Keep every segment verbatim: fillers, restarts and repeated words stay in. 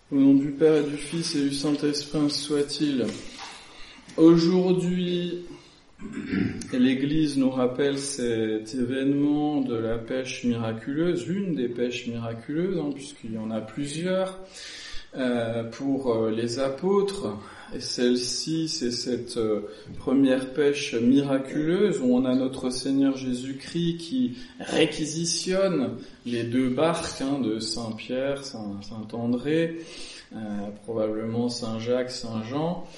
Au nom du Père et du Fils et du Saint-Esprit soit-il. Aujourd'hui, l'Église nous rappelle cet événement de la pêche miraculeuse, l'une des pêches miraculeuses, hein, puisqu'il y en a plusieurs, euh, pour les apôtres. Et celle-ci, c'est cette euh, première pêche miraculeuse où on a notre Seigneur Jésus-Christ qui réquisitionne les deux barques hein, de Saint-Pierre, Saint- Saint-André, euh, probablement Saint-Jacques, Saint-Jean,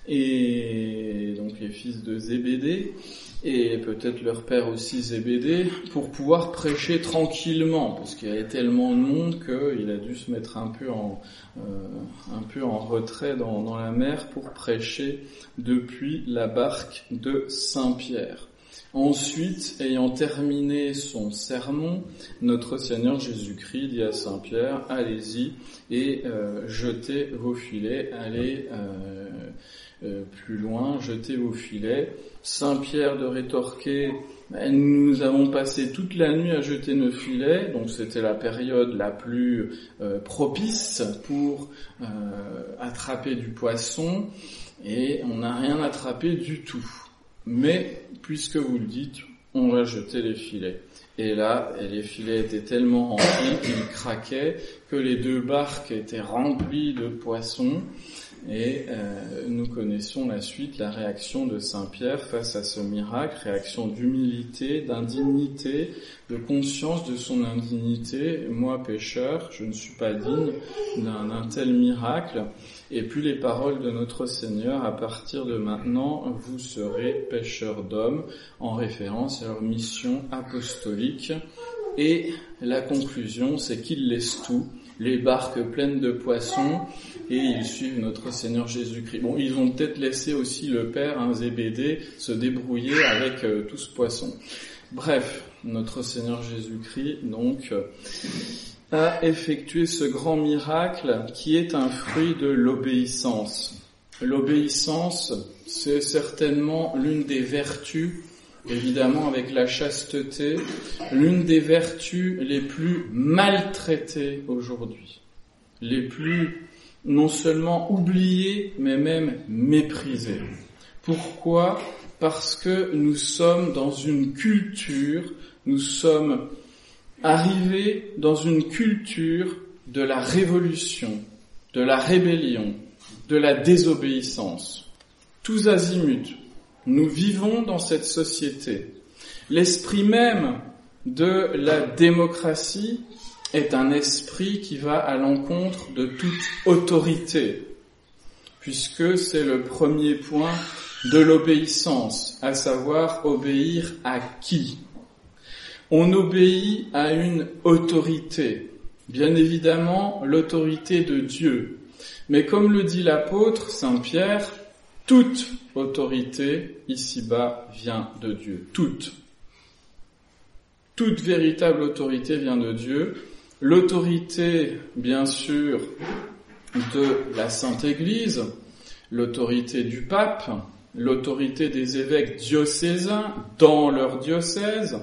et donc les fils de Zébédée, et peut-être leur père aussi Zébédée, pour pouvoir prêcher tranquillement, parce qu'il y avait tellement de monde qu'il a dû se mettre un peu en, euh, un peu en retrait dans, dans la mer pour prêcher depuis la barque de Saint-Pierre. Ensuite, ayant terminé son sermon, notre Seigneur Jésus-Christ dit à Saint-Pierre, allez-y et euh, jetez vos filets, allez euh, euh, plus loin, jetez vos filets. Saint-Pierre de rétorquer, nous avons passé toute la nuit à jeter nos filets, donc c'était la période la plus euh, propice pour euh, attraper du poisson, et on n'a rien attrapé du tout. Mais, puisque vous le dites, on va jeter les filets. Et là, les filets étaient tellement remplis qu'ils craquaient, que les deux barques étaient remplies de poissons. Et euh, nous connaissons la suite, la réaction de Saint-Pierre face à ce miracle, réaction d'humilité, d'indignité, de conscience de son indignité. Moi, pécheur, je ne suis pas digne d'un, d'un tel miracle. Et puis les paroles de notre Seigneur, à partir de maintenant, vous serez pécheurs d'hommes, en référence à leur mission apostolique. Et la conclusion, c'est qu'ils laissent tout, les barques pleines de poissons, et ils suivent notre Seigneur Jésus-Christ. Bon, ils ont peut-être laissé aussi le père, hein, Zébédée, se débrouiller avec euh, tout ce poisson. Bref, notre Seigneur Jésus-Christ, donc, euh, a effectué ce grand miracle qui est un fruit de l'obéissance. L'obéissance, c'est certainement l'une des vertus, évidemment avec la chasteté, l'une des vertus les plus maltraitées aujourd'hui, les plus non seulement oubliées, mais même méprisées. Pourquoi ? Parce que nous sommes dans une culture, nous sommes arrivés dans une culture de la révolution, de la rébellion, de la désobéissance. Tous azimuts. Nous vivons dans cette société. L'esprit même de la démocratie est un esprit qui va à l'encontre de toute autorité, puisque c'est le premier point de l'obéissance, à savoir obéir à qui ? On obéit à une autorité, bien évidemment l'autorité de Dieu, mais comme le dit l'apôtre Saint-Pierre, toute autorité ici-bas vient de Dieu. Toute. Toute véritable autorité vient de Dieu. L'autorité, bien sûr, de la Sainte Église, l'autorité du pape, l'autorité des évêques diocésains dans leur diocèse,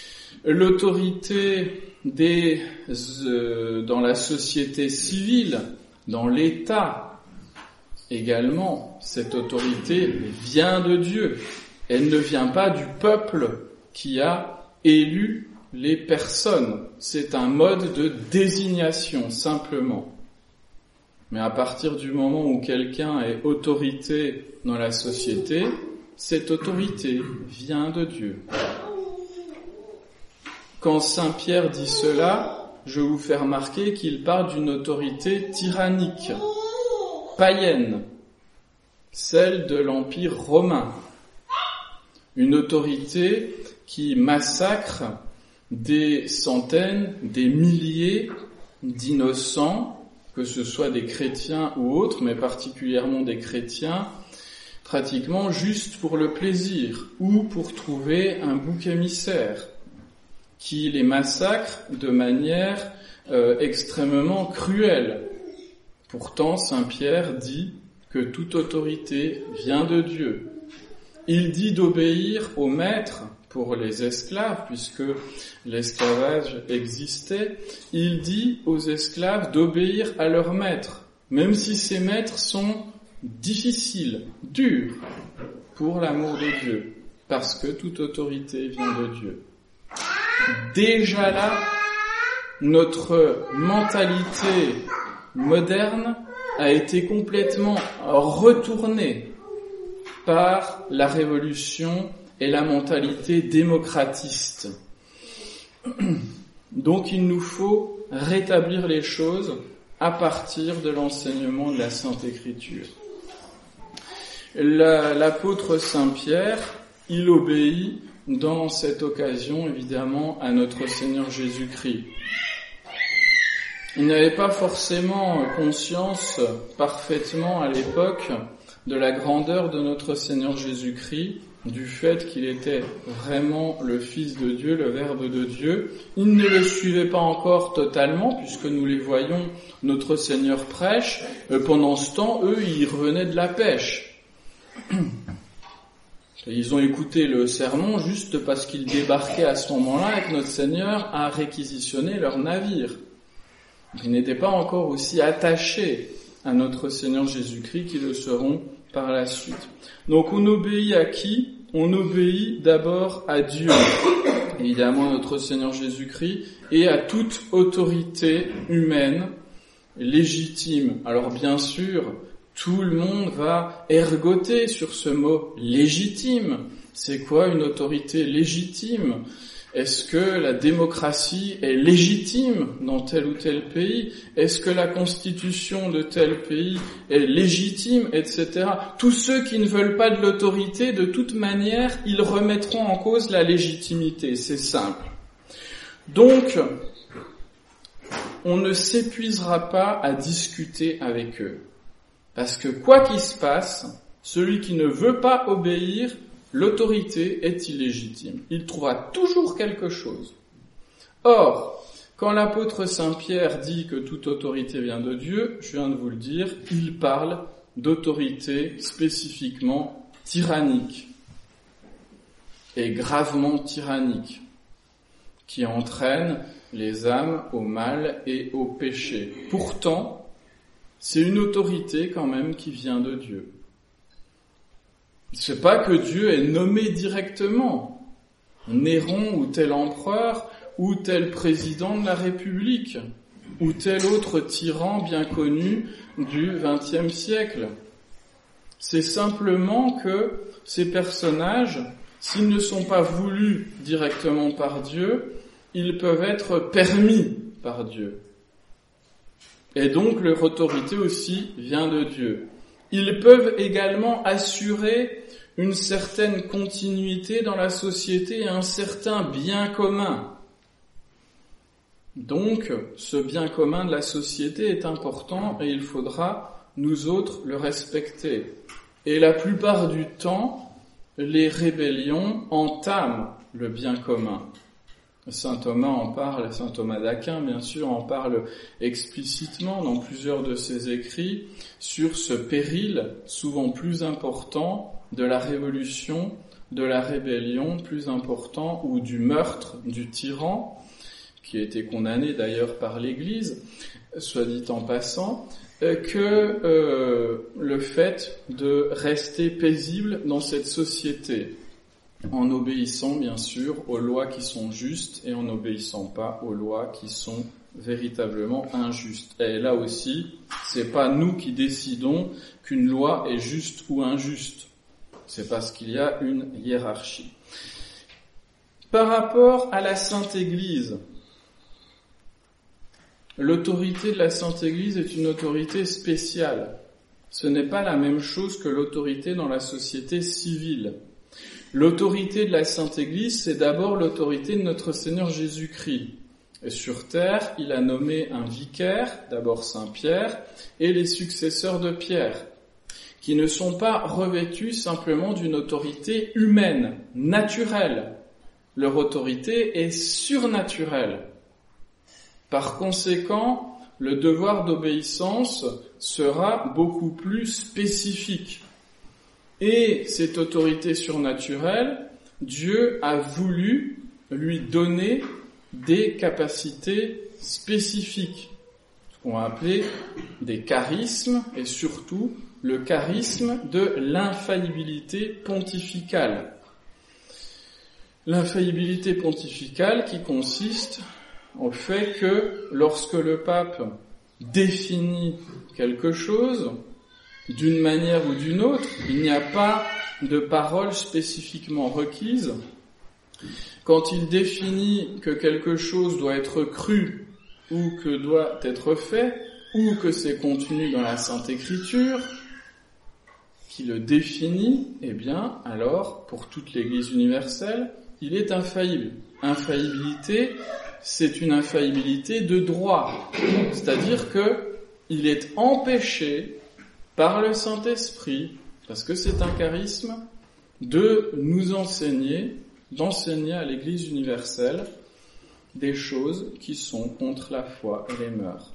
l'autorité des, euh, dans la société civile, dans l'État, également, cette autorité vient de Dieu. Elle ne vient pas du peuple qui a élu les personnes. C'est un mode de désignation, simplement. Mais à partir du moment où quelqu'un est autorité dans la société, cette autorité vient de Dieu. Quand Saint Pierre dit cela, je vous fais remarquer qu'il parle d'une autorité tyrannique, païenne, celle de l'Empire romain. Une autorité qui massacre des centaines, des milliers d'innocents, que ce soit des chrétiens ou autres, mais particulièrement des chrétiens, pratiquement juste pour le plaisir ou pour trouver un bouc émissaire, qui les massacre de manière euh, extrêmement cruelle. Pourtant, Saint Pierre dit que toute autorité vient de Dieu. Il dit d'obéir au maître pour les esclaves, puisque l'esclavage existait. Il dit aux esclaves d'obéir à leur maître. même si ces maîtres sont difficiles, durs, pour l'amour de Dieu, parce que toute autorité vient de Dieu. Déjà là, notre mentalité moderne a été complètement retournée par la révolution et la mentalité démocratiste. Donc il nous faut rétablir les choses à partir de l'enseignement de la Sainte Écriture. La, l'apôtre Saint Pierre, il obéit dans cette occasion évidemment à notre Seigneur Jésus-Christ. Il n'avait pas forcément conscience parfaitement à l'époque de la grandeur de notre Seigneur Jésus-Christ, du fait qu'il était vraiment le Fils de Dieu, le Verbe de Dieu. Il ne le suivait pas encore totalement, puisque nous les voyons, notre Seigneur prêche. Pendant ce temps, eux, ils revenaient de la pêche. Ils ont écouté le sermon juste parce qu'ils débarquaient à ce moment-là et que notre Seigneur a réquisitionné leur navire. Ils n'étaient pas encore aussi attachés à notre Seigneur Jésus-Christ qu'ils le seront par la suite. Donc on obéit à qui ? On obéit d'abord à Dieu, évidemment notre Seigneur Jésus-Christ, et à toute autorité humaine légitime. Alors bien sûr, tout le monde va ergoter sur ce mot légitime. C'est quoi une autorité légitime ? Est-ce que la démocratie est légitime dans tel ou tel pays ? Est-ce que la constitution de tel pays est légitime, et cetera. Tous ceux qui ne veulent pas de l'autorité, de toute manière, ils remettront en cause la légitimité. C'est simple. Donc, on ne s'épuisera pas à discuter avec eux. Parce que quoi qu'il se passe, celui qui ne veut pas obéir, l'autorité est illégitime. Il trouvera toujours quelque chose. Or, quand l'apôtre Saint Pierre dit que toute autorité vient de Dieu, je viens de vous le dire, il parle d'autorité spécifiquement tyrannique et gravement tyrannique, qui entraîne les âmes au mal et au péché. Pourtant, c'est une autorité quand même qui vient de Dieu. C'est pas que Dieu est nommé directement. Néron ou tel empereur ou tel président de la République ou tel autre tyran bien connu du vingtième siècle. C'est simplement que ces personnages, s'ils ne sont pas voulus directement par Dieu, ils peuvent être permis par Dieu. Et donc leur autorité aussi vient de Dieu. Ils peuvent également assurer une certaine continuité dans la société et un certain bien commun. Donc, ce bien commun de la société est important et il faudra, nous autres, le respecter. Et la plupart du temps, les rébellions entament le bien commun. Saint Thomas en parle, Saint Thomas d'Aquin, bien sûr, en parle explicitement dans plusieurs de ses écrits sur ce péril souvent plus important de la révolution, de la rébellion plus important, ou du meurtre du tyran, qui a été condamné d'ailleurs par l'Église, soit dit en passant, que euh, le fait de rester paisible dans cette société, en obéissant bien sûr aux lois qui sont justes et en n'obéissant pas aux lois qui sont véritablement injustes. Et là aussi, c'est pas nous qui décidons qu'une loi est juste ou injuste. C'est parce qu'il y a une hiérarchie. Par rapport à la Sainte Église, l'autorité de la Sainte Église est une autorité spéciale. Ce n'est pas la même chose que l'autorité dans la société civile. L'autorité de la Sainte Église, c'est d'abord l'autorité de notre Seigneur Jésus-Christ. Et sur terre, il a nommé un vicaire, d'abord Saint Pierre, et les successeurs de Pierre, qui ne sont pas revêtus simplement d'une autorité humaine, naturelle. Leur autorité est surnaturelle. Par conséquent, le devoir d'obéissance sera beaucoup plus spécifique. Et cette autorité surnaturelle, Dieu a voulu lui donner des capacités spécifiques, ce ont appelé des charismes, et surtout le charisme de l'infaillibilité pontificale. L'infaillibilité pontificale qui consiste au fait que lorsque le pape définit quelque chose, d'une manière ou d'une autre, il n'y a pas de parole spécifiquement requise. Quand il définit que quelque chose doit être cru ou que doit être fait, ou que c'est contenu dans la Sainte Écriture, qui le définit, eh bien, alors, pour toute l'Église universelle, il est infaillible. Infaillibilité, c'est une infaillibilité de droit. C'est-à-dire que il est empêché par le Saint-Esprit, parce que c'est un charisme, de nous enseigner, d'enseigner à l'Église universelle des choses qui sont contre la foi et les mœurs.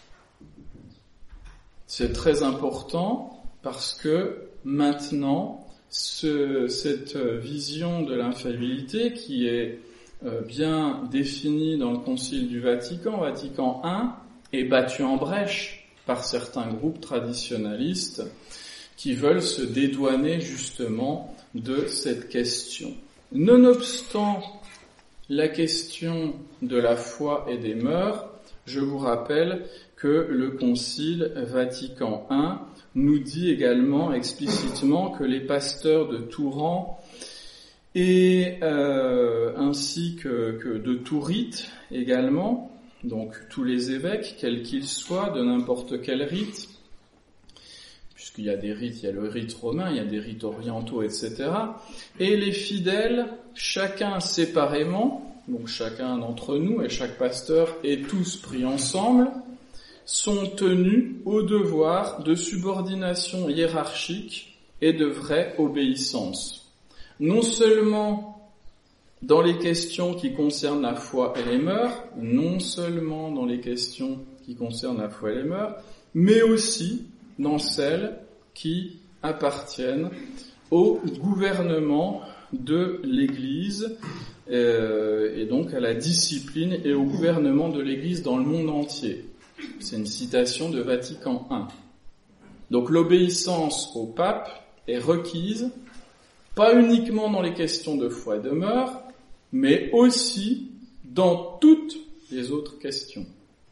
C'est très important parce que maintenant, ce, cette vision de l'infaillibilité qui est euh, bien définie dans le Concile du Vatican, Vatican un, est battue en brèche par certains groupes traditionalistes qui veulent se dédouaner justement de cette question. Nonobstant la question de la foi et des mœurs, je vous rappelle que le Concile Vatican un nous dit également explicitement que les pasteurs de tout rang et euh, ainsi que, que de tout rite également, donc tous les évêques, quels qu'ils soient, de n'importe quel rite, puisqu'il y a des rites, il y a le rite romain, il y a des rites orientaux, et cetera, et les fidèles, chacun séparément, donc chacun d'entre nous et chaque pasteur et tous pris ensemble, sont tenus au devoir de subordination hiérarchique et de vraie obéissance. Non seulement dans les questions qui concernent la foi et les mœurs, non seulement dans les questions qui concernent la foi et les mœurs, mais aussi dans celles qui appartiennent au gouvernement de l'Église, euh, et donc à la discipline et au gouvernement de l'Église dans le monde entier. C'est une citation de Vatican un. Donc l'obéissance au pape est requise, pas uniquement dans les questions de foi et de mœurs, mais aussi dans toutes les autres questions.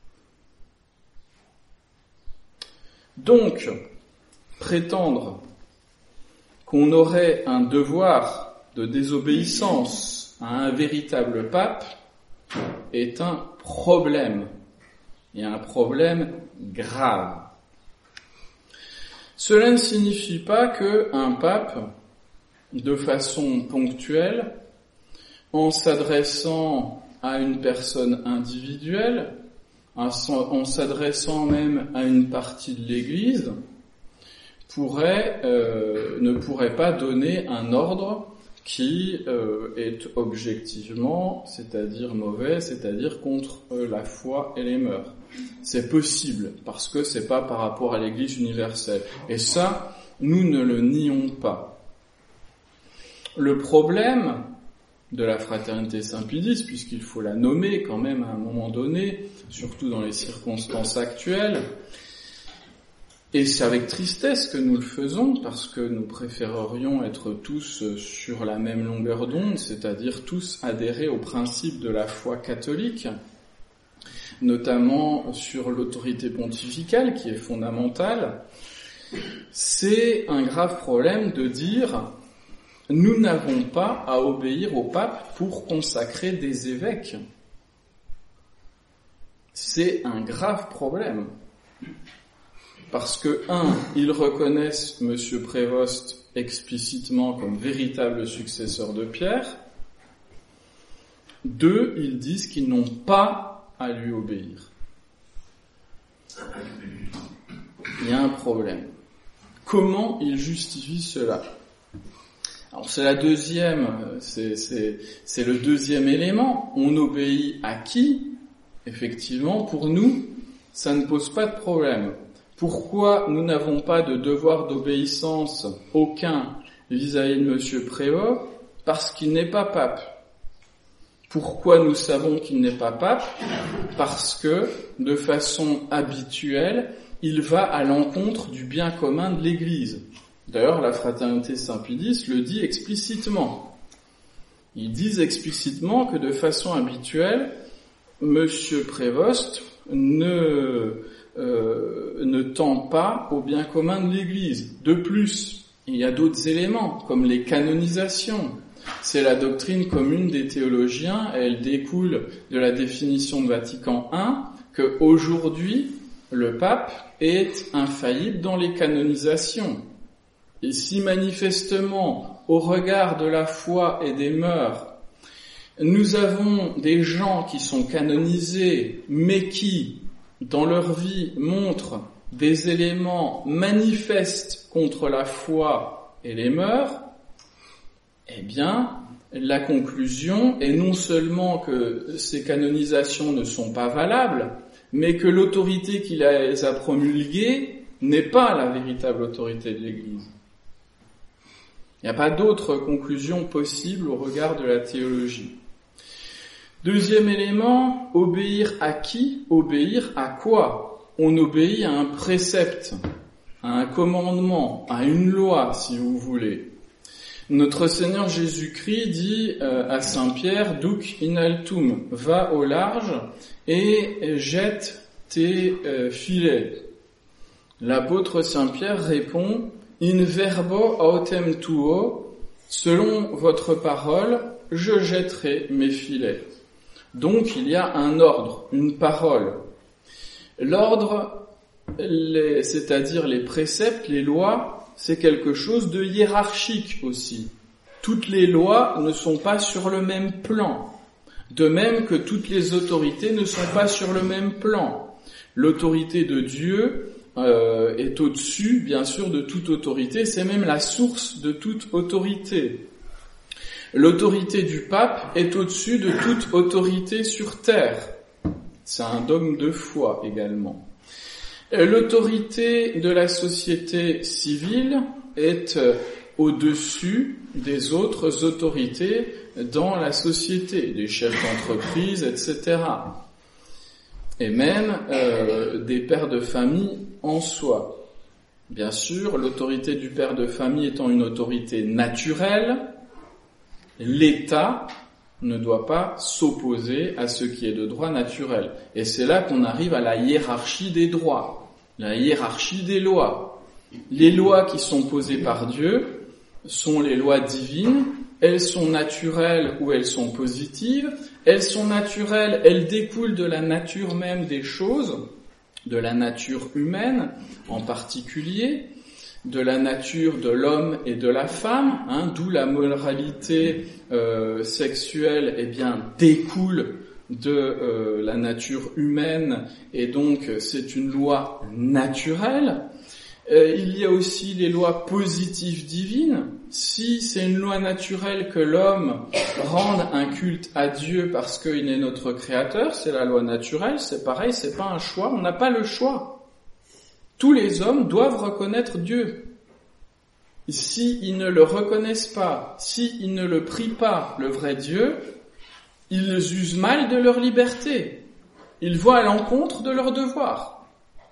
Donc, prétendre qu'on aurait un devoir de désobéissance à un véritable pape est un problème, et un problème grave. Cela ne signifie pas qu'un pape, de façon ponctuelle, en s'adressant à une personne individuelle, en s'adressant même à une partie de l'Église, pourrait, euh, ne pourrait pas donner un ordre qui euh, est objectivement, c'est-à-dire mauvais, c'est-à-dire contre euh, la foi et les mœurs. C'est possible, parce que c'est pas par rapport à l'Église universelle. Et ça, nous ne le nions pas. Le problème de la fraternité Saint-Pédis, puisqu'il faut la nommer quand même à un moment donné, surtout dans les circonstances actuelles, et c'est avec tristesse que nous le faisons, parce que nous préférerions être tous sur la même longueur d'onde, c'est-à-dire tous adhérer au principe de la foi catholique, notamment sur l'autorité pontificale qui est fondamentale. C'est un grave problème de dire « nous n'avons pas à obéir au pape pour consacrer des évêques ». C'est un grave problème. Parce que, un, ils reconnaissent M. Prévost explicitement comme véritable successeur de Pierre. Deux, ils disent qu'ils n'ont pas à lui obéir. Il y a un problème. Comment ils justifient cela ? Alors c'est la deuxième, c'est, c'est, c'est le deuxième élément. On obéit à qui ? Effectivement, pour nous, ça ne pose pas de problème. Pourquoi nous n'avons pas de devoir d'obéissance aucun vis-à-vis de M. Prévost ? Parce qu'il n'est pas pape. Pourquoi nous savons qu'il n'est pas pape ? Parce que, de façon habituelle, il va à l'encontre du bien commun de l'Église. D'ailleurs, la Fraternité Saint-Pédis le dit explicitement. Ils disent explicitement que, de façon habituelle, Monsieur Prévost ne, euh, ne tend pas au bien commun de l'Église. De plus, il y a d'autres éléments, comme les canonisations. C'est la doctrine commune des théologiens, elle découle de la définition de Vatican un, que aujourd'hui le pape est infaillible dans les canonisations. Et si manifestement, au regard de la foi et des mœurs, nous avons des gens qui sont canonisés, mais qui, dans leur vie, montrent des éléments manifestes contre la foi et les mœurs, eh bien, la conclusion est non seulement que ces canonisations ne sont pas valables, mais que l'autorité qui les a promulguées n'est pas la véritable autorité de l'Église. Il n'y a pas d'autre conclusion possible au regard de la théologie. Deuxième élément, obéir à qui ? Obéir à quoi ? On obéit à un précepte, à un commandement, à une loi, si vous voulez. Notre Seigneur Jésus-Christ dit euh, à Saint-Pierre, « Duc in altum » va au large et jette tes euh, filets. L'apôtre Saint-Pierre répond, « In verbo autem tuo » selon votre parole, je jetterai mes filets. Donc il y a un ordre, une parole. L'ordre, les, c'est-à-dire les préceptes, les lois, c'est quelque chose de hiérarchique aussi. Toutes les lois ne sont pas sur le même plan. De même que toutes les autorités ne sont pas sur le même plan. L'autorité de Dieu euh, est au-dessus, bien sûr, de toute autorité. C'est même la source de toute autorité. L'autorité du pape est au-dessus de toute autorité sur terre. C'est un dogme de foi également. L'autorité de la société civile est au-dessus des autres autorités dans la société, des chefs d'entreprise, et cetera. Et même euh, des pères de famille en soi. Bien sûr, l'autorité du père de famille étant une autorité naturelle, l'État ne doit pas s'opposer à ce qui est de droit naturel. Et c'est là qu'on arrive à la hiérarchie des droits. La hiérarchie des lois. Les lois qui sont posées par Dieu sont les lois divines, elles sont naturelles ou elles sont positives, elles sont naturelles, elles découlent de la nature même des choses, de la nature humaine en particulier, de la nature de l'homme et de la femme, hein, d'où la moralité euh, sexuelle eh bien découle de euh, la nature humaine, et donc c'est une loi naturelle. Euh, il y a aussi les lois positives divines. Si c'est une loi naturelle que l'homme rende un culte à Dieu parce qu'il est notre créateur, c'est la loi naturelle, c'est pareil, c'est pas un choix, on n'a pas le choix. Tous les hommes doivent reconnaître Dieu. S'ils ne le reconnaissent pas, s'ils ne le prient pas, le vrai Dieu, ils usent mal de leur liberté. Ils vont à l'encontre de leur devoir.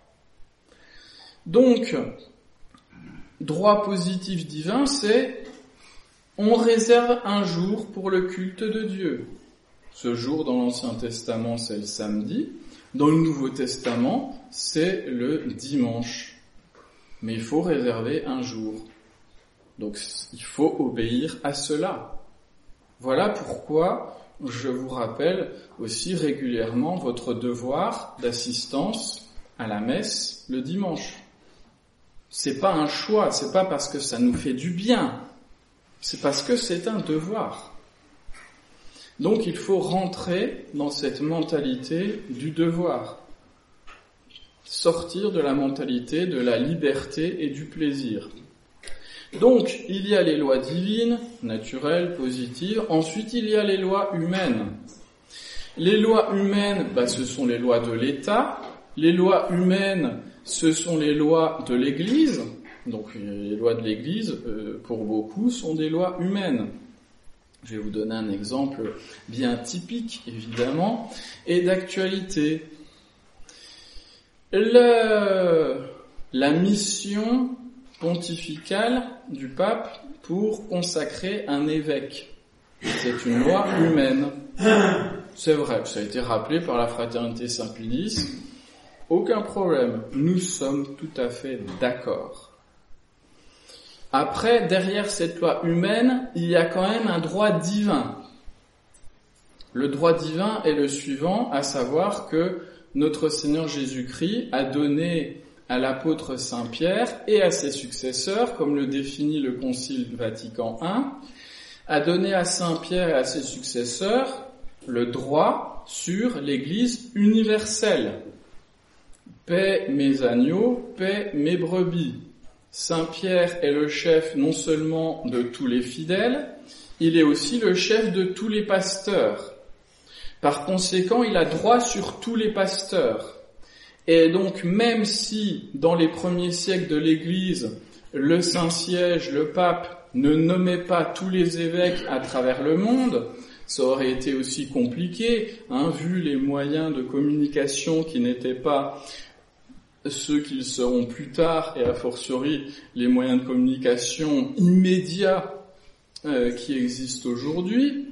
Donc, droit positif divin, c'est on réserve un jour pour le culte de Dieu. Ce jour, dans l'Ancien Testament, c'est le samedi. Dans le Nouveau Testament, c'est le dimanche. Mais il faut réserver un jour. Donc, il faut obéir à cela. Voilà pourquoi je vous rappelle aussi régulièrement votre devoir d'assistance à la messe le dimanche. C'est pas un choix, c'est pas parce que ça nous fait du bien, c'est parce que c'est un devoir. Donc il faut rentrer dans cette mentalité du devoir. Sortir de la mentalité de la liberté et du plaisir. Donc, il y a les lois divines, naturelles, positives. Ensuite, il y a les lois humaines. Les lois humaines, bah, ce sont les lois de l'État. Les lois humaines, ce sont les lois de l'Église. Donc, les lois de l'Église, euh, pour beaucoup, sont des lois humaines. Je vais vous donner un exemple bien typique, évidemment, et d'actualité. Le, la mission pontificale du pape pour consacrer un évêque. C'est une loi humaine. C'est vrai, ça a été rappelé par la Fraternité Saint-Pédis. Aucun problème. Nous sommes tout à fait d'accord. Après, derrière cette loi humaine, il y a quand même un droit divin. Le droit divin est le suivant, à savoir que notre Seigneur Jésus-Christ a donné à l'apôtre Saint Pierre et à ses successeurs, comme le définit le Concile Vatican un, a donné à Saint Pierre et à ses successeurs le droit sur l'Église universelle. Paix mes agneaux, paix mes brebis. Saint Pierre est le chef non seulement de tous les fidèles, il est aussi le chef de tous les pasteurs. Par conséquent, il a droit sur tous les pasteurs. Et donc, même si, dans les premiers siècles de l'Église, le Saint-Siège, le pape, ne nommait pas tous les évêques à travers le monde, ça aurait été aussi compliqué, hein, vu les moyens de communication qui n'étaient pas ceux qu'ils seront plus tard, et a fortiori les moyens de communication immédiats euh, qui existent aujourd'hui.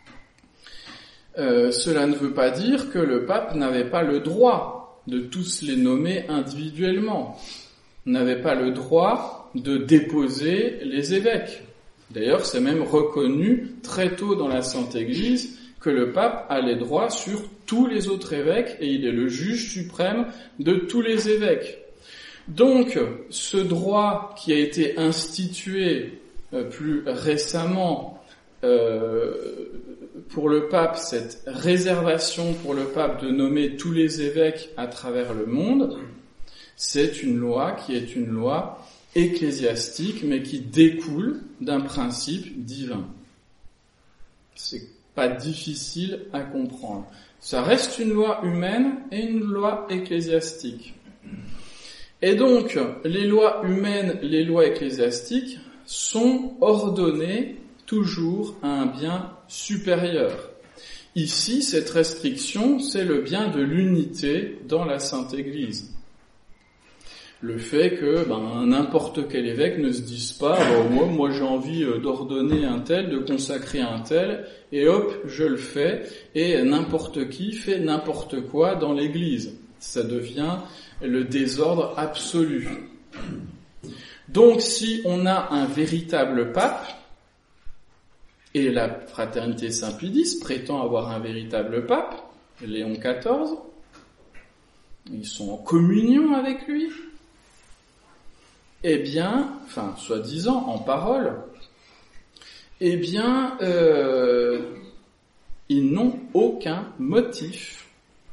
Euh, cela ne veut pas dire que le pape n'avait pas le droit de tous les nommer individuellement, n'avait pas le droit de déposer les évêques. D'ailleurs, c'est même reconnu très tôt dans la Sainte Église que le pape a les droits sur tous les autres évêques et il est le juge suprême de tous les évêques. Donc, ce droit qui a été institué euh, plus récemment euh, pour le pape, cette réservation pour le pape de nommer tous les évêques à travers le monde, c'est une loi qui est une loi ecclésiastique, mais qui découle d'un principe divin. C'est pas difficile à comprendre. Ça reste une loi humaine et une loi ecclésiastique. Et donc, les lois humaines, les lois ecclésiastiques sont ordonnées toujours à un bien supérieur. Ici, cette restriction, c'est le bien de l'unité dans la Sainte Église. Le fait que ben, n'importe quel évêque ne se dise pas oh, « moi, moi j'ai envie d'ordonner un tel, de consacrer un tel, et hop, je le fais, et n'importe qui fait n'importe quoi dans l'Église. » Ça devient le désordre absolu. Donc si on a un véritable pape, et la Fraternité Saint-Pédis prétend avoir un véritable pape, Léon quatorze, ils sont en communion avec lui, eh bien, enfin, soi-disant, en parole, eh bien, euh, ils n'ont aucun motif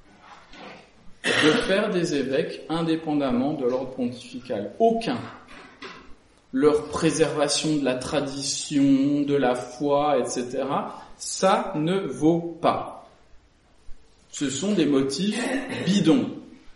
de faire des évêques indépendamment de l'ordre pontifical. Aucun. Leur préservation de la tradition, de la foi, et cetera, ça ne vaut pas. Ce sont des motifs bidons.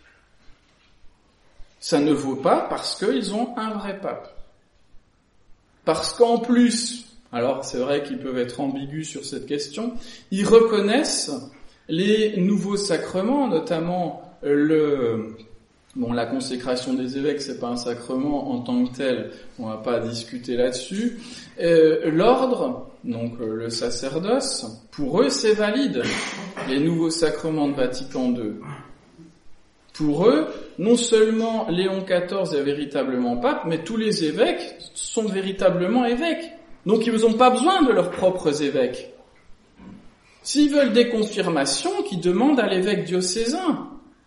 Ça ne vaut pas parce qu'ils ont un vrai pape. Parce qu'en plus, alors c'est vrai qu'ils peuvent être ambigus sur cette question, ils reconnaissent les nouveaux sacrements, notamment le... Bon, la consécration des évêques, c'est pas un sacrement en tant que tel, on va pas discuter là-dessus. Euh, l'ordre, donc euh, le sacerdoce, pour eux c'est valide, les nouveaux sacrements de Vatican deux. Pour eux, non seulement Léon quatorze est véritablement pape, mais tous les évêques sont véritablement évêques. Donc ils n'ont pas besoin de leurs propres évêques. S'ils veulent des confirmations, qu'ils demandent à l'évêque diocésain.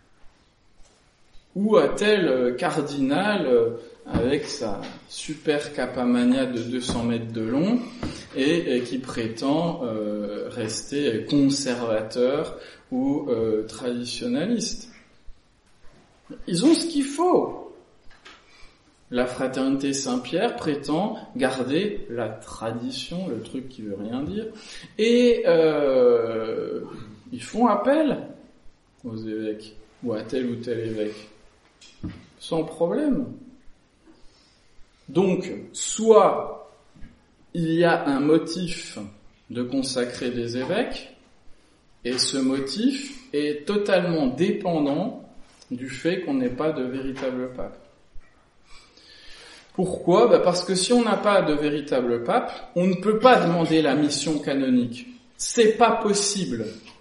Ou à tel cardinal avec sa super capamania de deux cents mètres de long et, et qui prétend euh, rester conservateur ou euh, traditionnaliste. Ils ont ce qu'il faut. La Fraternité Saint-Pierre prétend garder la tradition, le truc qui veut rien dire, et euh, ils font appel aux évêques ou à tel ou tel évêque. Sans problème. Donc, soit il y a un motif de consacrer des évêques, et ce motif est totalement dépendant du fait qu'on n'ait pas de véritable pape. Pourquoi ? Ben parce que si on n'a pas de véritable pape, on ne peut pas demander la mission canonique. C'est pas possible.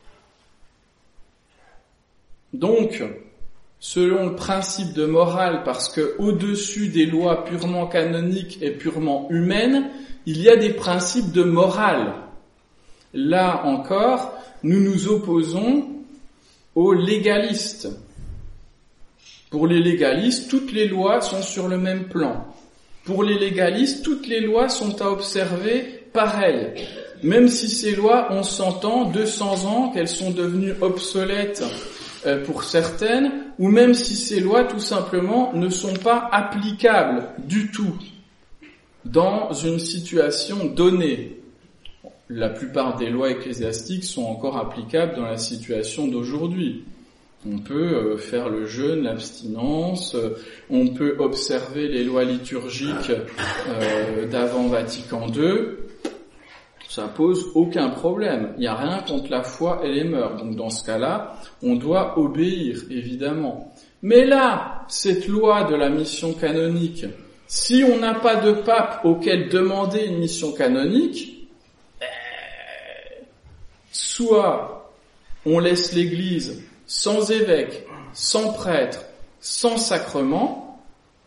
Donc, selon le principe de morale, parce que au-dessus des lois purement canoniques et purement humaines, il y a des principes de morale. Là encore, nous nous opposons aux légalistes. Pour les légalistes, toutes les lois sont sur le même plan. Pour les légalistes, toutes les lois sont à observer pareilles. Même si ces lois, on s'entend, deux cents ans, qu'elles sont devenues obsolètes euh, pour certaines, ou même si ces lois, tout simplement, ne sont pas applicables du tout dans une situation donnée. La plupart des lois ecclésiastiques sont encore applicables dans la situation d'aujourd'hui. On peut faire le jeûne, l'abstinence, on peut observer les lois liturgiques euh, d'avant Vatican deux. Ça pose aucun problème. Il n'y a rien contre la foi et les mœurs. Donc dans ce cas-là, on doit obéir, évidemment. Mais là, cette loi de la mission canonique, si on n'a pas de pape auquel demander une mission canonique, soit on laisse l'Église sans évêque, sans prêtre, sans sacrement,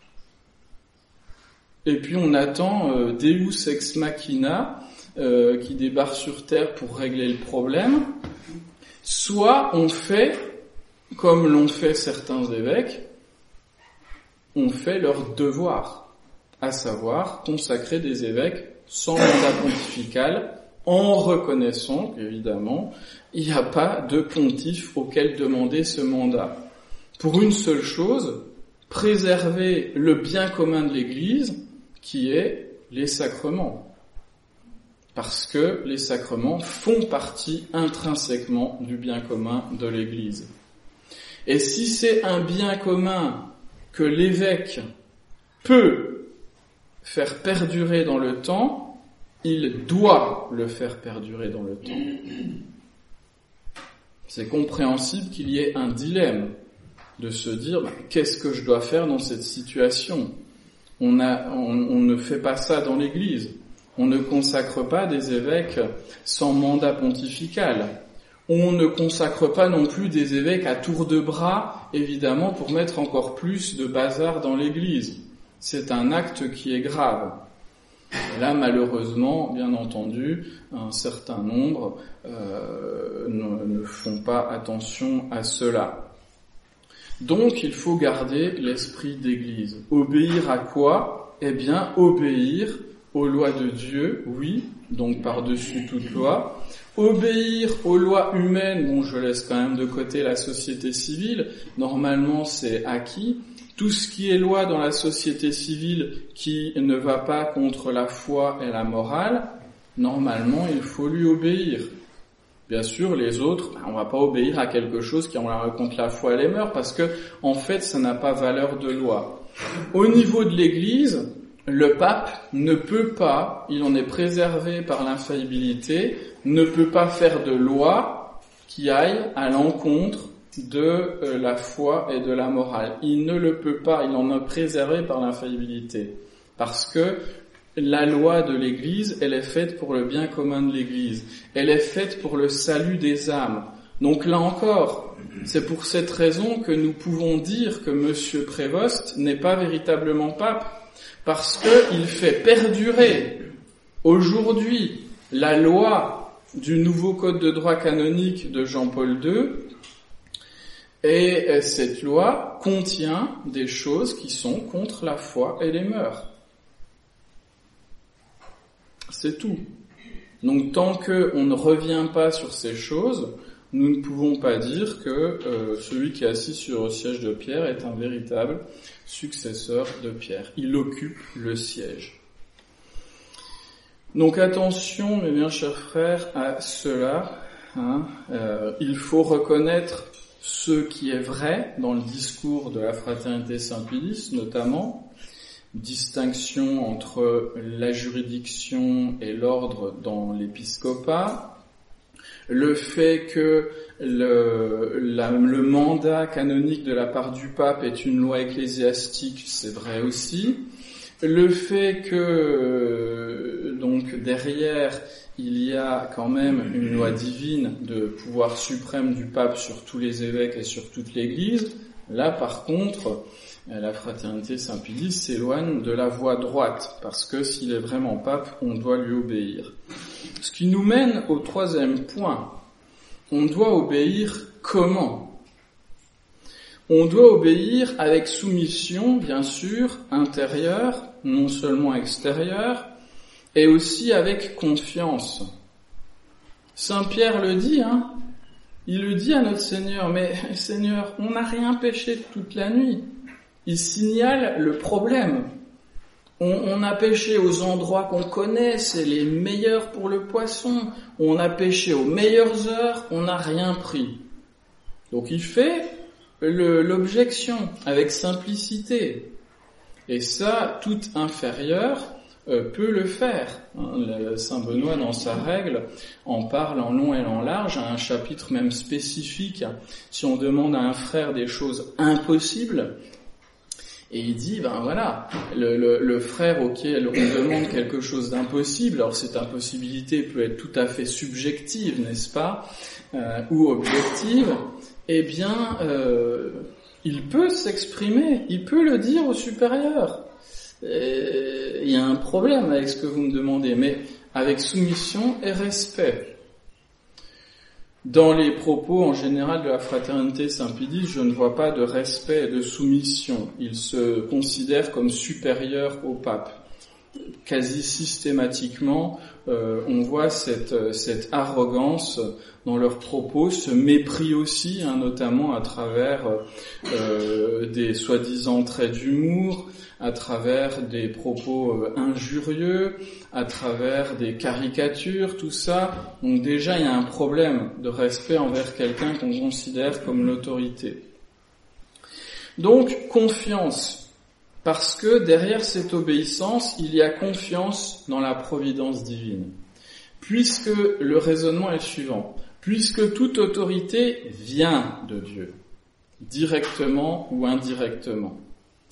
et puis on attend euh, Deus ex machina euh, qui débarque sur terre pour régler le problème, soit on fait, comme l'ont fait certains évêques, on fait leur devoir, à savoir consacrer des évêques sans mandat pontifical, en reconnaissant qu'évidemment, il n'y a pas de pontife auquel demander ce mandat. Pour une seule chose, préserver le bien commun de l'Église, qui est les sacrements. Parce que les sacrements font partie intrinsèquement du bien commun de l'Église. Et si c'est un bien commun que l'évêque peut faire perdurer dans le temps, il doit le faire perdurer dans le temps. C'est compréhensible qu'il y ait un dilemme de se dire bah, qu'est-ce que je dois faire dans cette situation ? On, a, on, on ne fait pas ça dans l'Église. On ne consacre pas des évêques sans mandat pontifical. On ne consacre pas non plus des évêques à tour de bras, évidemment, pour mettre encore plus de bazar dans l'Église. C'est un acte qui est grave. Et là, malheureusement, bien entendu, un certain nombre euh, ne, ne font pas attention à cela. Donc, il faut garder l'esprit d'Église. Obéir à quoi ? Eh bien, obéir aux lois de Dieu, oui, donc par-dessus toute loi. Obéir aux lois humaines, bon, je laisse quand même de côté la société civile, normalement c'est acquis. Tout ce qui est loi dans la société civile qui ne va pas contre la foi et la morale, normalement, il faut lui obéir. Bien sûr, les autres, on va pas obéir à quelque chose qui en contre la foi et les mœurs, parce que, en fait, ça n'a pas valeur de loi. Au niveau de l'Église, le pape ne peut pas, il en est préservé par l'infaillibilité, ne peut pas faire de loi qui aille à l'encontre de euh, la foi et de la morale. Il ne le peut pas, il en est préservé par l'infaillibilité. Parce que la loi de l'Église, elle est faite pour le bien commun de l'Église. Elle est faite pour le salut des âmes. Donc là encore, c'est pour cette raison que nous pouvons dire que Monsieur Prévost n'est pas véritablement pape. Parce qu'il fait perdurer aujourd'hui la loi du nouveau code de droit canonique de Jean-Paul deux, et cette loi contient des choses qui sont contre la foi et les mœurs. C'est tout. Donc tant qu'on ne revient pas sur ces choses, nous ne pouvons pas dire que euh, celui qui est assis sur le siège de Pierre est un véritable successeur de Pierre. Il occupe le siège. Donc attention, mes bien chers frères, à cela. Hein, euh, il faut reconnaître ce qui est vrai dans le discours de la Fraternité Saint-Pilice, notamment, distinction entre la juridiction et l'ordre dans l'épiscopat, le fait que le, la, le mandat canonique de la part du pape est une loi ecclésiastique, c'est vrai aussi. Le fait que donc derrière il y a quand même une loi divine de pouvoir suprême du pape sur tous les évêques et sur toute l'Église, là par contre la fraternité Saint-Pie s'éloigne de la voie droite, parce que s'il est vraiment pape, on doit lui obéir. Ce qui nous mène au troisième point. On doit obéir comment ? On doit obéir avec soumission, bien sûr, intérieure, non seulement extérieure, et aussi avec confiance. Saint Pierre le dit, hein, il le dit à notre Seigneur, mais Seigneur, on n'a rien péché toute la nuit. Il signale le problème. On, on a péché aux endroits qu'on connaît, c'est les meilleurs pour le poisson. On a péché aux meilleures heures, on n'a rien pris. Donc il fait le, l'objection avec simplicité. Et ça, tout inférieur euh, peut le faire. Le Saint Benoît, dans sa règle, en parle en long et en large, à un chapitre même spécifique. Si on demande à un frère des choses impossibles, et il dit, ben voilà, le, le, le frère auquel on demande quelque chose d'impossible, alors cette impossibilité peut être tout à fait subjective, n'est-ce pas, euh, ou objective, eh bien, euh, il peut s'exprimer, il peut le dire au supérieur. Et il y a un problème avec ce que vous me demandez, mais avec soumission et respect. Dans les propos en général de la fraternité Saint-Pie, je ne vois pas de respect et de soumission. Ils se considèrent comme supérieurs au pape. Quasi systématiquement, euh, on voit cette, cette arrogance dans leurs propos, ce mépris aussi, hein, notamment à travers euh, des soi-disant traits d'humour, à travers des propos euh, injurieux, à travers des caricatures, tout ça. Donc déjà, il y a un problème de respect envers quelqu'un qu'on considère comme l'autorité. Donc, confiance, parce que derrière cette obéissance, il y a confiance dans la providence divine. Puisque le raisonnement est le suivant, puisque toute autorité vient de Dieu, directement ou indirectement.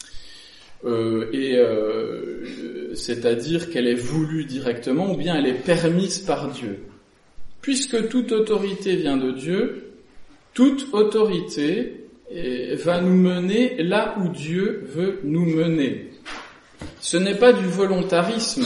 Euh, et euh, c'est-à-dire qu'elle est voulue directement ou bien elle est permise par Dieu. Puisque toute autorité vient de Dieu, toute autorité eh, va nous mener là où Dieu veut nous mener. Ce n'est pas du volontarisme,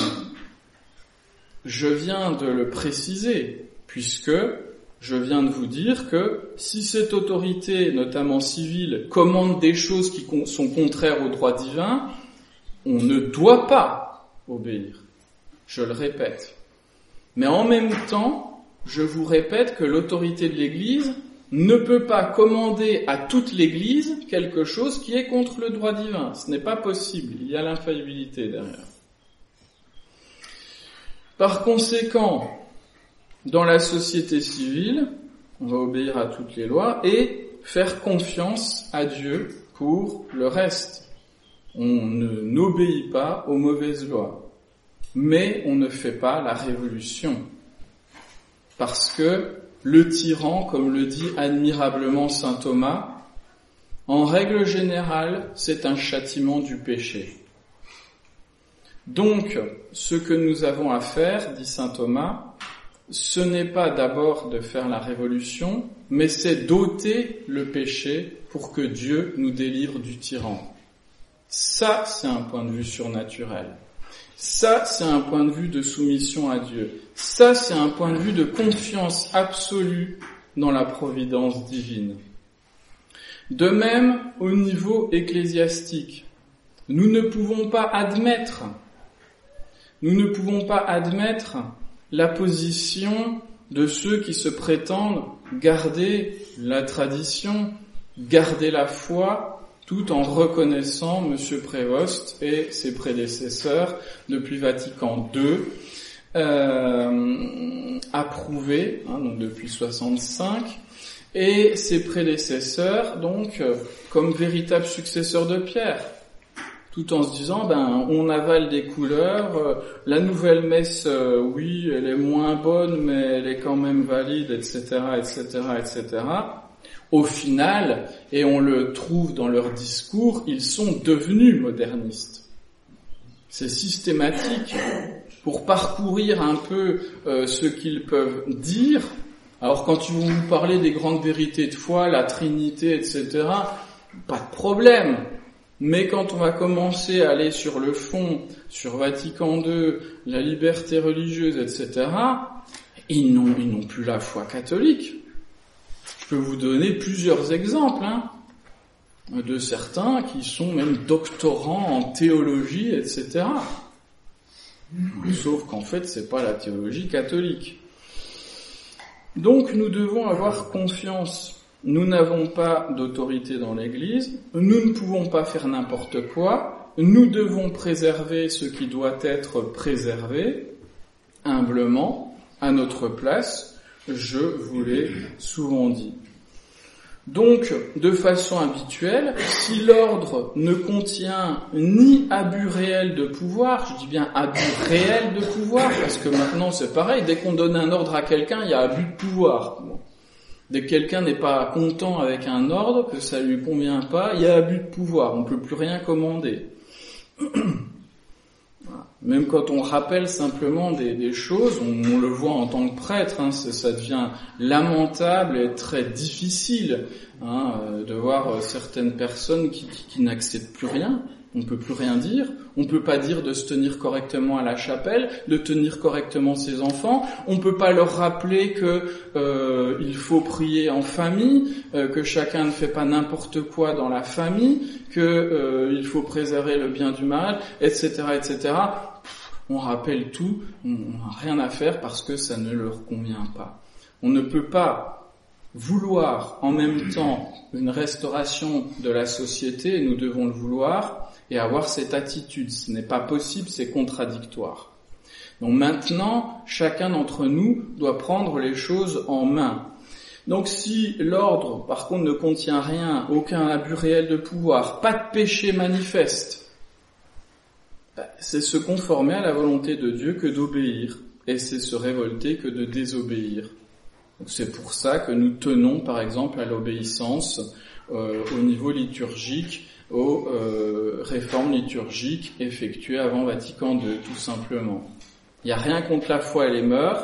je viens de le préciser, puisque je viens de vous dire que si cette autorité, notamment civile, commande des choses qui sont contraires au droit divin, on ne doit pas obéir. Je le répète. Mais en même temps, je vous répète que l'autorité de l'Église ne peut pas commander à toute l'Église quelque chose qui est contre le droit divin. Ce n'est pas possible. Il y a l'infaillibilité derrière. Par conséquent, dans la société civile, on va obéir à toutes les lois et faire confiance à Dieu pour le reste. On ne, n'obéit pas aux mauvaises lois, mais on ne fait pas la révolution. Parce que le tyran, comme le dit admirablement saint Thomas, en règle générale, c'est un châtiment du péché. Donc, ce que nous avons à faire, dit saint Thomas, ce n'est pas d'abord de faire la révolution, mais c'est d'ôter le péché pour que Dieu nous délivre du tyran. Ça, c'est un point de vue surnaturel. Ça, c'est un point de vue de soumission à Dieu. Ça, c'est un point de vue de confiance absolue dans la providence divine. De même, au niveau ecclésiastique, nous ne pouvons pas admettre, nous ne pouvons pas admettre la position de ceux qui se prétendent garder la tradition, garder la foi, tout en reconnaissant M. Prévost et ses prédécesseurs depuis Vatican deux, euh, approuvés, hein, donc depuis soixante-cinq, et ses prédécesseurs, donc, comme véritables successeurs de Pierre. tout en se disant, ben, on avale des couleurs, euh, la nouvelle messe, euh, oui, elle est moins bonne, mais elle est quand même valide, et cetera, et cetera, et cetera. Au final, et on le trouve dans leur discours, ils sont devenus modernistes. C'est systématique. Pour parcourir un peu euh, ce qu'ils peuvent dire, alors quand ils vont vous parler des grandes vérités de foi, la Trinité, et cetera, pas de problème. Mais quand on va commencer à aller sur le fond, sur Vatican deux, la liberté religieuse, et cetera, ils n'ont, ils n'ont plus la foi catholique. Je peux vous donner plusieurs exemples, hein, de certains qui sont même doctorants en théologie, et cetera. Sauf qu'en fait, c'est pas la théologie catholique. Donc, nous devons avoir confiance. Nous n'avons pas d'autorité dans l'Église, nous ne pouvons pas faire n'importe quoi, nous devons préserver ce qui doit être préservé, humblement, à notre place, je vous l'ai souvent dit. Donc, de façon habituelle, si l'ordre ne contient ni abus réel de pouvoir, je dis bien abus réel de pouvoir, parce que maintenant c'est pareil, dès qu'on donne un ordre à quelqu'un, il y a abus de pouvoir. Bon. Dès que quelqu'un n'est pas content avec un ordre, que ça lui convient pas, il y a abus de pouvoir, on peut plus rien commander. Même quand on rappelle simplement des, des choses, on, on le voit en tant que prêtre, hein, ça devient lamentable et très difficile hein, de voir certaines personnes qui, qui, qui n'acceptent plus rien. On ne peut plus rien dire. On ne peut pas dire de se tenir correctement à la chapelle, de tenir correctement ses enfants. On ne peut pas leur rappeler que euh, il faut prier en famille, euh, que chacun ne fait pas n'importe quoi dans la famille, que euh, il faut préserver le bien du mal, et cetera, et cetera. On rappelle tout, on n'a rien à faire parce que ça ne leur convient pas. On ne peut pas vouloir en même temps une restauration de la société, et nous devons le vouloir, et avoir cette attitude. Ce n'est pas possible, c'est contradictoire. Donc maintenant, chacun d'entre nous doit prendre les choses en main. Donc si l'ordre, par contre, ne contient rien, aucun abus réel de pouvoir, pas de péché manifeste, c'est se conformer à la volonté de Dieu que d'obéir, et c'est se révolter que de désobéir. Donc c'est pour ça que nous tenons, par exemple, à l'obéissance euh, au niveau liturgique, aux euh, réformes liturgiques effectuées avant Vatican deux, tout simplement. Il n'y a rien contre la foi et les mœurs,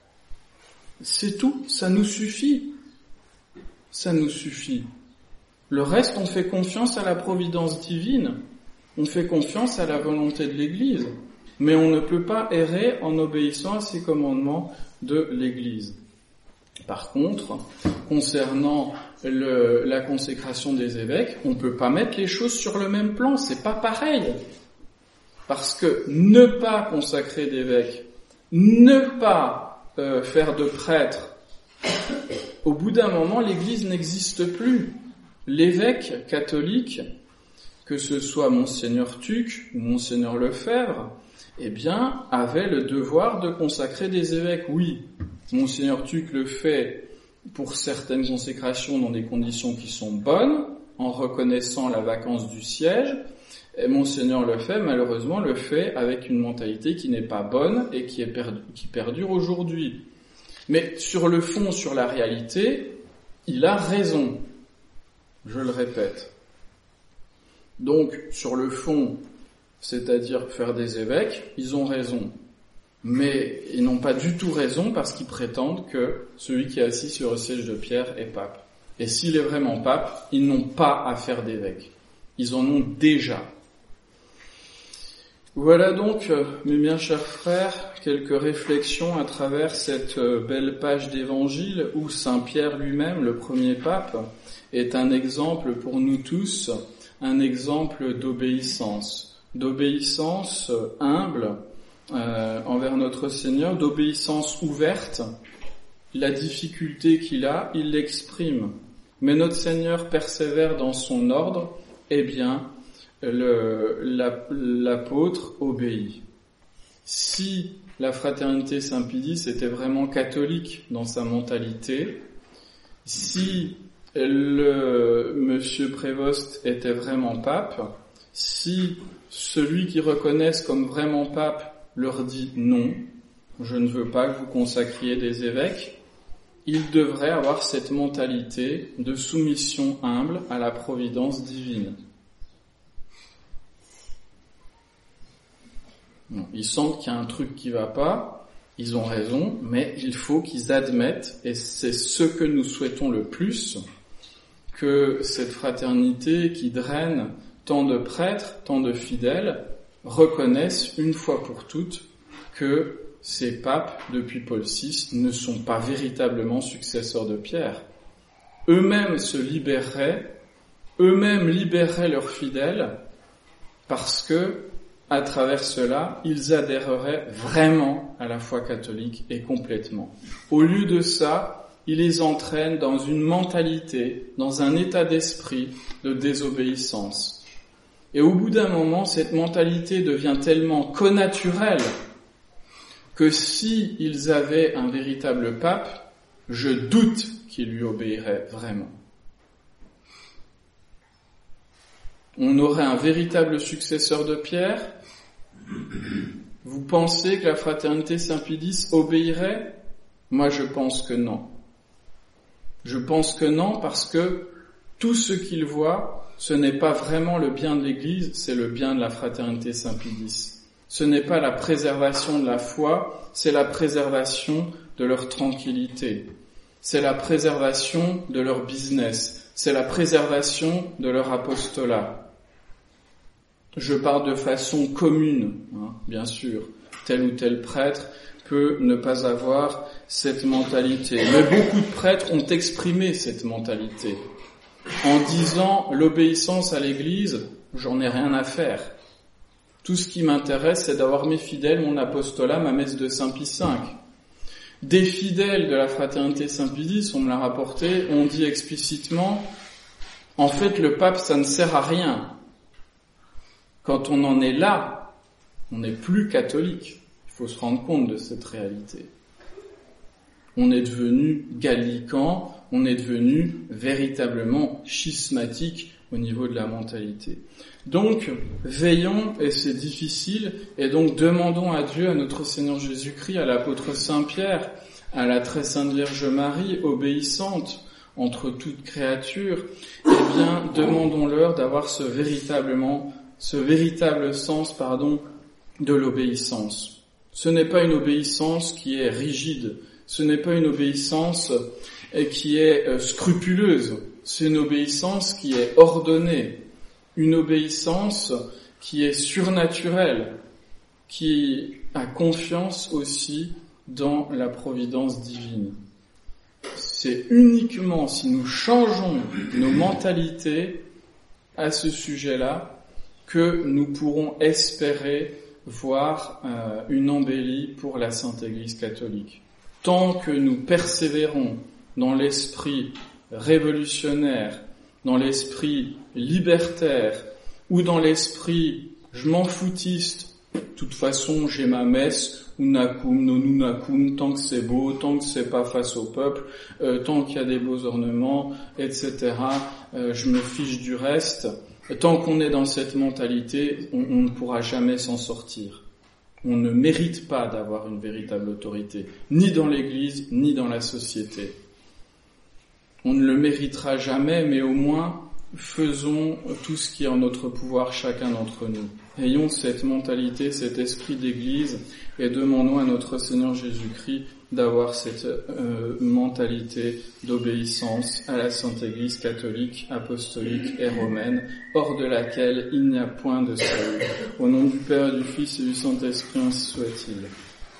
c'est tout, ça nous suffit. Ça nous suffit. Le reste, on fait confiance à la providence divine, on fait confiance à la volonté de l'Église, mais on ne peut pas errer en obéissant à ces commandements de l'Église. Par contre, concernant le, la consécration des évêques, on ne peut pas mettre les choses sur le même plan, c'est pas pareil. Parce que ne pas consacrer d'évêques, ne pas euh, faire de prêtres, au bout d'un moment, l'Église n'existe plus. L'évêque catholique, que ce soit Monseigneur Tuc ou Monseigneur Lefebvre, eh bien, avait le devoir de consacrer des évêques, oui. Monseigneur Tuc le fait pour certaines consécrations dans des conditions qui sont bonnes, en reconnaissant la vacance du siège, et Monseigneur Lefebvre, malheureusement, le fait avec une mentalité qui n'est pas bonne et qui, est perdu, qui perdure aujourd'hui. Mais sur le fond, sur la réalité, il a raison, je le répète. Donc, sur le fond, c'est-à-dire faire des évêques, ils ont raison. Mais ils n'ont pas du tout raison parce qu'ils prétendent que celui qui est assis sur le siège de Pierre est pape. Et s'il est vraiment pape, ils n'ont pas à faire d'évêque. Ils en ont déjà. Voilà donc, mes bien chers frères, quelques réflexions à travers cette belle page d'évangile où Saint Pierre lui-même, le premier pape, est un exemple pour nous tous, un exemple d'obéissance. D'obéissance humble, Euh, envers notre Seigneur, d'obéissance ouverte. La difficulté qu'il a, il l'exprime. Mais notre Seigneur persévère dans son ordre, eh bien, le, la, l'apôtre obéit. Si la fraternité Saint-Pédis était vraiment catholique dans sa mentalité, si le monsieur Prévost était vraiment pape, Si celui qu'ils reconnaissent comme vraiment pape leur dit non, je ne veux pas que vous consacriez des évêques, ils devraient avoir cette mentalité de soumission humble à la providence divine. Non, ils sentent qu'il y a un truc qui va pas, ils ont raison, mais il faut qu'ils admettent, et c'est ce que nous souhaitons le plus, que cette fraternité qui draine tant de prêtres, tant de fidèles, reconnaissent une fois pour toutes que ces papes, depuis Paul six, ne sont pas véritablement successeurs de Pierre. Eux-mêmes se libéreraient, eux-mêmes libéreraient leurs fidèles, parce que, à travers cela, ils adhéreraient vraiment à la foi catholique et complètement. Au lieu de ça, ils les entraînent dans une mentalité, dans un état d'esprit de désobéissance. Et au bout d'un moment, cette mentalité devient tellement connaturelle que si ils avaient un véritable pape, je doute qu'ils lui obéiraient vraiment. On aurait un véritable successeur de Pierre. Vous pensez que la fraternité Saint-Pédis obéirait ? Moi, je pense que non. Je pense que non parce que tout ce qu'ils voient, ce n'est pas vraiment le bien de l'Église, c'est le bien de la fraternité Saint-Pédis. Ce n'est pas la préservation de la foi, c'est la préservation de leur tranquillité. C'est la préservation de leur business. C'est la préservation de leur apostolat. Je parle de façon commune, hein, bien sûr. Tel ou tel prêtre peut ne pas avoir cette mentalité. Mais beaucoup de prêtres ont exprimé cette mentalité en disant l'obéissance à l'Église, j'en ai rien à faire. Tout ce qui m'intéresse, c'est d'avoir mes fidèles, mon apostolat, ma messe de Saint Pie cinq. Des fidèles de la fraternité Saint-Pédis, on me l'a rapporté, on dit explicitement, en fait, le pape, ça ne sert à rien. Quand on en est là, on n'est plus catholique. Il faut se rendre compte de cette réalité. On est devenu gallican, on est devenu véritablement schismatique au niveau de la mentalité. Donc, veillons, et c'est difficile, et donc demandons à Dieu, à notre Seigneur Jésus-Christ, à l'apôtre Saint-Pierre, à la très sainte Vierge Marie, obéissante entre toutes créatures, eh bien, demandons-leur d'avoir ce véritablement, ce véritable sens, pardon, de l'obéissance. Ce n'est pas une obéissance qui est rigide, ce n'est pas une obéissance qui est scrupuleuse, c'est une obéissance qui est ordonnée, une obéissance qui est surnaturelle, qui a confiance aussi dans la providence divine. C'est uniquement si nous changeons nos mentalités à ce sujet-là que nous pourrons espérer voir euh, une embellie pour la Sainte Église catholique. Tant que nous persévérons dans l'esprit révolutionnaire, dans l'esprit libertaire ou dans l'esprit je m'en foutiste, de toute façon j'ai ma messe, unacum, non unacum, tant que c'est beau, tant que c'est pas face au peuple, euh, tant qu'il y a des beaux ornements, et cetera, euh, je me fiche du reste. Tant qu'on est dans cette mentalité, on, on ne pourra jamais s'en sortir. On ne mérite pas d'avoir une véritable autorité, ni dans l'Église, ni dans la société. On ne le méritera jamais, mais au moins, faisons tout ce qui est en notre pouvoir, chacun d'entre nous. Ayons cette mentalité, cet esprit d'Église, et demandons à notre Seigneur Jésus-Christ d'avoir cette euh, mentalité d'obéissance à la Sainte Église catholique, apostolique et romaine, hors de laquelle il n'y a point de salut. Au nom du Père, du Fils et du Saint-Esprit, ainsi soit-il.